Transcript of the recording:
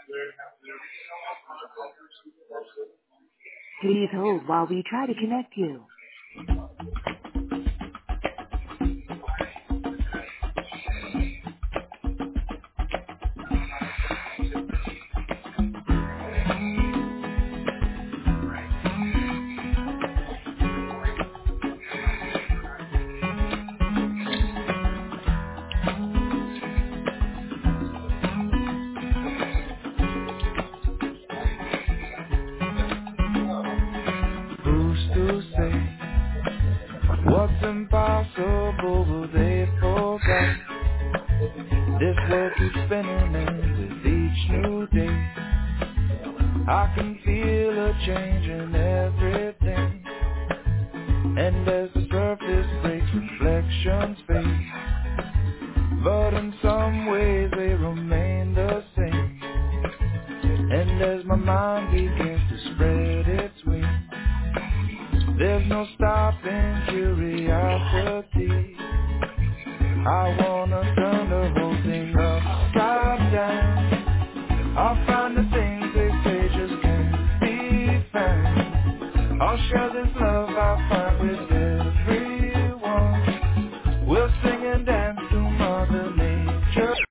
Please hold while we try to connect you. Who's to say what's impossible will they forget? This world keeps spinning and with each new day I can feel a change in everything. And as the surface breaks, reflections fade, but in some ways they remain the same. And as my mind begins to spread its wings, there's no stopping curiosity. I wanna turn the whole thing upside down. I'll find the things they say just can't be found. I'll share this love I find with them.